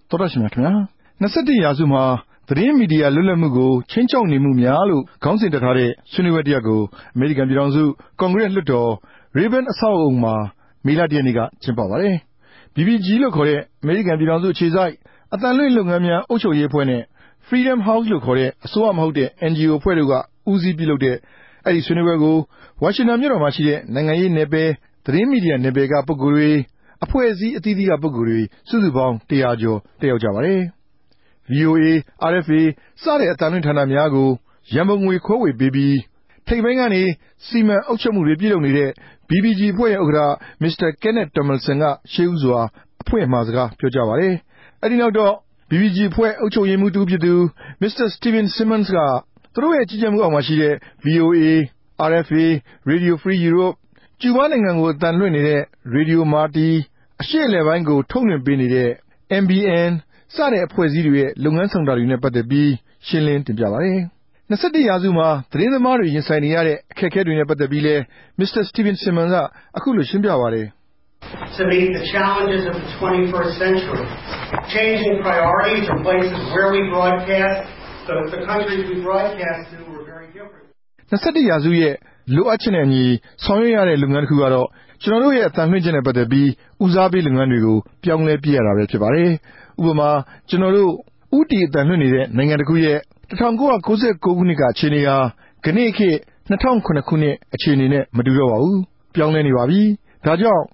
တော်တော်ရှင်များခင်ဗျာ21ရာစုမှာသတင်းမီဒီယာလွတ်လပ်မှုကိုချင်းချောက်နေမှုများလို့ခေါင်းစဉ်တက်ထားတဲ့ဆွေးနွေးပွဲတစ်ရပ်ကိုအမေရိကန်ပြည်ထောင်စုကွန်ဂရက်လွှတ်တော် Raven အဆောက်အအုံမှာမေလ ရက်နေ့ကကျင်းပပါတယ် BBG လို့ခေါ်တဲ့အမေရိကန်ပြည်ထောင်စုအခြေစိုက်အသံလွှင့်လုပ်ငန်းများအုပ်ချုပ်ရေးအဖွဲ့နဲ့ Freedom House လို့ခေါ်တဲ့အစိုးရမဟုတ်တဲ့ NGO အဖွဲ့တို့ကဦးစီးပြုလုပ်တဲ့အဲ့ဒီဆွေးနွေးပွဲကိုဝါရှင်တန်မြို့တော်မှာရှိတဲ့နိုင်ငံရေးနယ်ပယ်သတင်းမီဒီယာနယ်ပယ်ကပုဂ္ဂိုလ်တွေအဖွဲ့အစည်းအသီးသီးကပုဂ္ဂိုလ်တွေစုစုပေါင်း100ကျော်တက်ရောက်ကြပါတယ် VOA, RFA စတဲ့အသံလွှင့်ဌာနများကိုရန်ပုံငွေခွဲဝေပေးပြီးထိပ်ပိုင်းကနေစီမံအုပ်ချုပ်မှုတွေပြုလုပ်နေတဲ့ BBG အဖွဲ့ရဲ့ဥက္ကဋ္ဌ Mr. Kenneth Tomlinson ကရှေးဦးစွာအဖွင့်အမှာစကားပြောကြားပါတယ်အဲ့ဒီနောက်တော့ BBG အဖွဲ့အုပ်ချုပ်ရေးမှူးတူဖြစ်သူ Mr. Stephen Simmons ကသူတို့ရဲ့ကြီးကြပ်မှုအောက်မှာရှိတဲ့ VOA, RFA, Radio Free Europe ကျူးဘားနိုင်ငံကိုအသံလွှင့်နေတဲ့ Radio Marti အရှေ့အလယ်ပိုင်းကိုထုတ်လွှင့်ပေးနေတဲ့ MBN စတဲ့အဖွဲ့အစည်းတွေရဲ့လုပ်ငန်းဆောင်တာတွေနဲ့ပတ်သက်ပြီးရှင်းလင်းတင်ပြပါတယ်21ရာစုမှာသတင်းသမားတွေရင်ဆိုင်နေရတဲ့အခက်အခဲတွေနဲ့ပတ်သက်ပြီးလဲ Mr. Stephen Simmons ကအခုလိုရှင်းပြပါတယ် To meet the challenges of the 21st century, changing priorities and places where we broadcast, the countries we broadcast to were very different. 21ရာစုရဲ့လိုအပ်ချက်နဲ့အညီဆောင်ရွက်ရတဲ့လုပ်ငန်းတစ်ခုကတော့ကျွန်တော်တို့ရဲ့အသံလွှင့်ချက်နဲ့ပတ်သက်ပြီးဦးစားပေးလုပ်ငန်းတွေကိုပြောင်းလဲပြရတာပဲဖြစ်ပါတယ်ဥပမာကျွန်တော်တို့ဥတီအသံလွှင့်နေတဲ့နိုင်ငံတစ်ခုရဲ့1999ခုနှစ်ကအခြေအနေဟာခဏခေတ်2009ခုနှစ်အခြေအနေနဲ့မတူတော့ပါဘူးပြောင်းလဲနေပါပြီဒါကြောင့်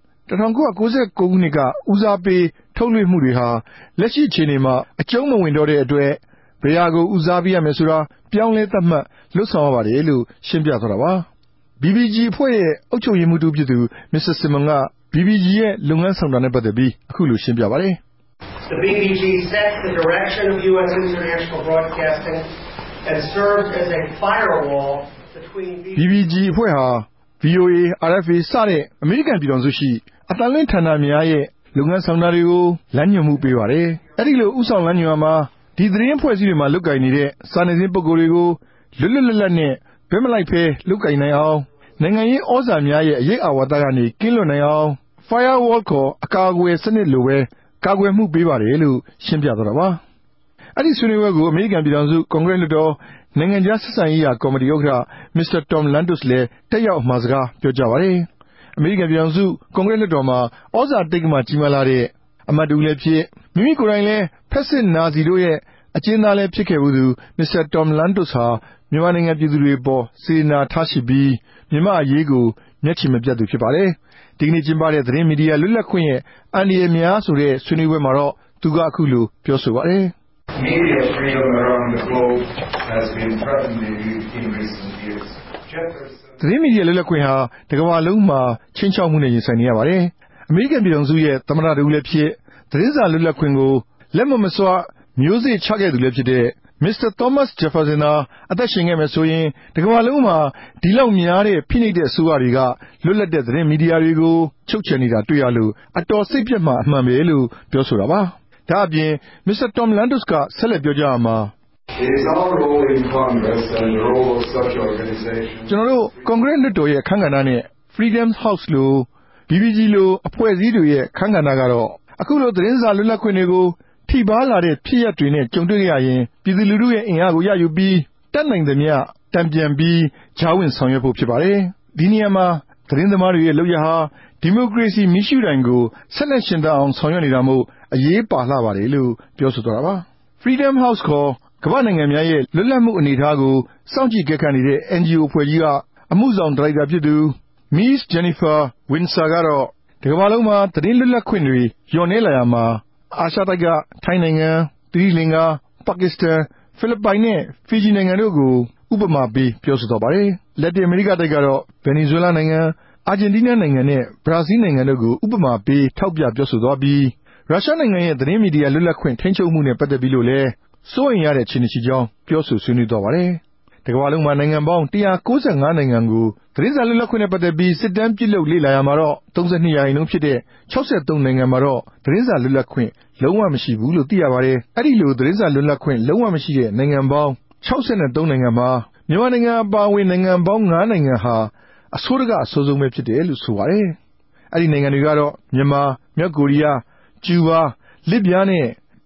1999ခုနှစ်ကဦးစားပေးထုတ်လွှင့်မှုတွေဟာလက်ရှိအခြေအနေမှာအကျုံးမဝင်တော့တဲ့အတွက်ဘယ်ဟာကိုဦးစားပေးရမယ်ဆိုတာပြောင်းလဲသတ်မှတ်လွတ်ဆောင်ရပါတယ်လို့ရှင်းပြသွားတာပါ BBG အဖွဲ့ရဲ့အုပ်ချုပ်ရေးမှူးတူဖြစ်သူ Mr. Simmons က BBG ရဲ့လုပ်ငန်းဆောင်တာနဲ့ပတ်သက်ပြီးအခုလိုရှင်းပြပါတယ် The BBG sets the direction of U.S. international broadcasting and serves as a firewall between BBG အဖွဲ့ဟာ VOA, RFA စတဲ့အမေရိကန်ပြည်ထောင်စုရှိအသံလွှင့်ဌာနများရဲ့လုပ်ငန်းဆောင်တာတွေကိုလမ်းညွှန်မှုပေးပါတယ်အဲ့ဒီလိုဥဆောင်လမ်းညွှန်ရမှာဒီသတင်းအဖွဲ့အစည်းတွေမှာလုပ်ကိုင်နေတဲ့စာနယ်ဇင်းပုဂ္ဂိုလ်တွေကိုလွတ်လွတ်လပ်လပ်နဲ့ဘယ်မလိုက်ဖဲလုပ်ကိုင်နိုင်အောင်နိုင်ငံရေးဩဇာများရဲ့အရေးအာဝါဒကနေကင်းလွတ်နိုင်အောင် firewall ခေါ်အကာအကွယ်စနစ်လိုပဲကာကွယ်မှုပေးပါတယ်လို့ရှင်းပြသွားတာပါအဲ့ဒီဆွေးနွေးပွဲကိုအမေရိကန်ပြည်ထောင်စုကွန်ဂရက်လွှတ်တော်နိုင်ငံခြားဆက်ဆံရေးရာကော်မတီဥက္ကဋ္ဌ Mr. Tom Lantos လည်းတက်ရောက်မှာစကားပြောကြားပါတယ်အမေရိကန်ပြည်ထောင်စုကွန်ဂရက်လွှတ်တော်မှာဩဇာတိတ်ကမှကြီးမားလာတဲ့အမတ်တူလည်းဖြစ်မိမိကိုယ်တိုင်လည်းဖက်စစ်နာဇီတို့ရဲ့အကျဉ်းသားလည်းဖြစ်ခဲ့ဘူးသူ Mr. Tom Lantos ဟာမြန်မာနိုင်ငံပြည်သူတွေပေါ်စေနာထားရှိပြီးမြန်မာအရေးကိုမျက်ခြေမပြတ်သူဖြစ်ပါတယ်ဒီကနေ့ကျင်းပတဲ့သတင်းမီဒီယာလွတ်လပ်ခွင့်ရဲ့အန္တရာယ်များဆိုတဲ့ဆွေးနွေးပွဲမှာတော့သူကအခုလိုပြောဆိုပါတယ် Media freedom around the globe has been threatened in recent years. သတင်းမီဒီယာလွတ်လပ်ခွင့်ဟာတစ်ကမ္ဘာလုံးမှာချင်းချောက်မှုနဲ့ရင်ဆိုင်နေရပါတယ်အမေရိကန်ပြည်ထောင်စုရဲ့သမ္မတတူလည်းဖြစ်သတင်းစာလွတ်လပ်ခွင့်ကိုလက်မစွာမျိုးစေ့ချခဲ့သူလည်းဖြစ်တဲ့ Mr. Thomas Jefferson သာအသက်ရှင်ခဲ့မယ်ဆိုရင်တစ်ကမ္ဘာလုံးမှာဒီလောက်များတဲ့ဖိနှိပ်တဲ့အစိုးရတွေကလွတ်လပ်တဲ့သတင်းမီဒီယာတွေကိုချုပ်ချယ်နေတာတွေ့ရလို့အတော်စိတ်ပြတ်မှအမှန်ပဲလို့ပြောဆိုတာပါဒါအပြင် Mr. Tom Lantos ကဆက်လက်ပြောကြားမှာ It is our role in Congress and the role of such organizations. ကျွန်တော်တို့ကွန်ဂရက်လွှတ်တော်ရဲ့အခမ်းကဏ္ဍနဲ့ Freedom House လို့ BBG လို့အဖွဲ့အစည်းတွေရဲ့အခမ်းကဏ္ဍကတော့အခုလိုသတင်းစာလွတ်လပ်ခွင့်တွေကိုထိပါးလာတဲ့ဖြစ်ရပ်တွေနဲ့ကြုံတွေ့ရရင်ပြည်သူလူထုရဲ့အင်အားကိုရယူပြီးတတ်နိုင်သမျှတံပြန်ပြီးဂျားဝင်ဆောင်ရွက်ဖို့ဖြစ်ပါတယ်ဒီနေရာမှာသတင်းသမားတွေရဲ့လုပ်ရဟာဒီမိုကရေစီမီးရှုတိုင်ကိုဆက်လက်ရှင်သန်အောင်ဆောင်ရွက်နေတာမို့အရေးပါလှပါတယ်လို့ပြောဆိုသွားတာပါ Freedom House ခေါ်ကမ္ဘာနိုင်ငံများရဲ့လွတ်လပ်မှုအနေအထားကိုစောင့်ကြည့်ကြက်နေတဲ့ NGO အဖွဲ့ကြီးကအမှုဆောင်ဒါရိုက်တာဖြစ်သူ Miss Jennifer Windsor ကတော့ဒီကမ္ဘာလုံးမှာသတင်းလွတ်လပ်ခွင့်တွေလျော့နည်းလာရမှာအာရှတိုက်ကထိုင်းနိုင်ငံသီရိလင်္ကာပါကစ္စတန်ဖိလစ်ပိုင်နဲ့ဖီဂျီနိုင်ငံတို့ကိုဥပမာပေးပြောဆိုသွားပါတယ်လက်တင်အမေရိကတိုက်ကတော့ဗင်နီဇွဲလားနိုင်ငံအာဂျင်တီးနားနိုင်ငံနဲ့ဘရာဇီးနိုင်ငံတို့ကိုဥပမာပေးထောက်ပြပြောဆိုသွားပြီးရုရှားနိုင်ငံရဲ့သတင်းမီဒီယာလွတ်လပ်ခွင့်ထိန်းချုပ်မှုနဲ့ပတ်သက်ပြီးလို့လည်းစိုးရိမ်ရတဲ့အခြေအနေရှိကြောင်းပြောဆိုဆွေးနွေးသွားပါတယ်တကမ္ဘာလုံးမှာနိုင်ငံပေါင်း195နိုင်ငံကိုသတင်းစာလွတ်လပ်ခွင့်နဲ့ပတ်သက်ပြီးစစ်တမ်းပြုလုပ်လေ့လာရမှာတော့32ရာခိုင်နှုန်းဖြစ်တဲ့63နိုင်ငံမှာတော့သတင်းစာလွတ်လပ်ခွင့်လုံးဝမရှိဘူးလို့သိရပါတယ်အဲ့ဒီလိုသတင်းစာလွတ်လပ်ခွင့်လုံးဝမရှိတဲ့နိုင်ငံပေါင်း63နိုင်ငံမှာမြန်မာနိုင်ငံအပါအဝင်နိုင်ငံပေါင်း9နိုင်ငံဟာအဆိုးတကအဆိုးဆုံးပဲဖြစ်တယ်လို့ဆိုပါတယ်အဲ့ဒီနိုင်ငံတွေကတော့မြန်မာမြောက်ကိုရီးယားကျူးဘားလစ်ဗျားနဲ့တ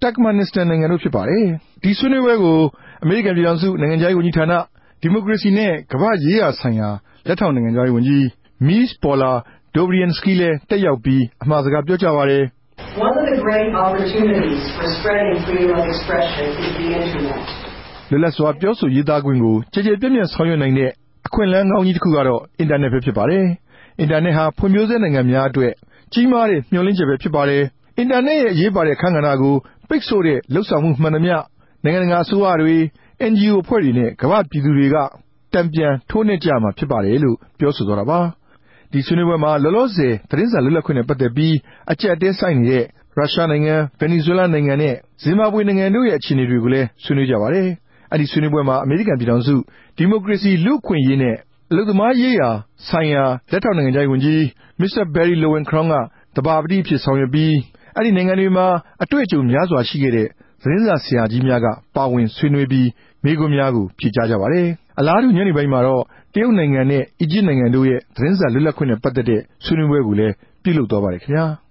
Turkmenistan နိုင်ငံတို့ဖြစ်ပါတယ်။ဒီဆွေးနွေးပွဲကိုအမေရိကန်ပြည်ထောင်စုနိုင်ငံခြားရေးဝန်ကြီးဌာနဒီမိုကရေစီနဲ့ကမ္ဘာ့ရေးရာဆိုင်ရာလက်ထောက်နိုင်ငံခြားရေးဝန်ကြီး Ms. Paula Dobriansky လည်းတက်ရောက်ပြီးအမှာစကားပြောကြားပါတယ်။ One of the great opportunities for spreading freedom of expression is the internet. လွတ်လပ်စွာပြောဆိုရေးသားခွင့်ကိုကြည်ကြည်ပြည့်ပြည့်ဆောင်ရွက်နိုင်တဲ့အခွင့်အလမ်းကောင်းကြီးတစ်ခုကတော့အင်တာနက်ပဲဖြစ်ပါတယ်။အင်တာနက်ဟာဖွံ့ဖြိုးဆဲနိုင်ငံများအတွက်ကြီးမားတဲ့မျှော်လင့်ချက်ပဲဖြစ်ပါတယ်။အင်တာနက်ရဲ့အရေးပါတဲ့အခန်းကဏ္ဍကိုပိတ်ဆို့တဲ့လှုပ်ဆောင်မှုမှန်သမျှနိုင်ငံတကာအစိုးရတွေ NGO အဖွဲ့တွေနဲ့ကမ္ဘာပြည်သူတွေကတံပြန်ထိုးနှက်ကြမှာဖြစ်ပါတယ်လို့ပြောဆိုသွားတာပါ။ဒီဆွေးနွေးပွဲမှာလောလောဆယ်သတင်းစာလွတ်လပ်ခွင့်နဲ့ပတ်သက်ပြီးအကျပ်အတည်းဆိုင်နေတဲ့ရုရှားနိုင်ငံ၊ဗင်နီဇွဲလားနိုင်ငံနဲ့ဇင်ဘာဘွေနိုင်ငံတို့ရဲ့အခြေအနေတွေကိုလည်းဆွေးနွေးကြပါတယ်။အဲဒီဆွေးနွေးပွဲမှာအမေရိကန်ပြည်ထောင်စုဒီမိုကရေစီလူ့အခွင့်အရေးနဲ့အလုပ်သမားရေးရာဆိုင်ရာလက်ထောက်နိုင်ငံခြားရေးဝန်ကြီး Mr. Barry Lowenkron ကသဘာပတိအဖြစ်ဆောင်ရွက်ပြီးအဲဒီနိုင်ငံတွေမှာအတွေ့အကြုံများစွာရှိခဲ့တဲ့သတင်းစာဆရာကြီးများကပါဝင်ဆွေးနွေးပြီးမေးခွန်းများကိုဖြေကြားကြပါတယ်။အလားတူညနေပိုင်းမှာတော့တရုတ်နိုင်ငံနဲ့အီဂျစ်နိုင်ငံတို့ရဲ့သတင်းစာလွတ်လပ်ခွင့်နဲ့ပတ်သက်တဲ့ဆွေးနွေးပွဲကိုလည်းပြုလုပ်သွားပါတယ်ခင်ဗျာ။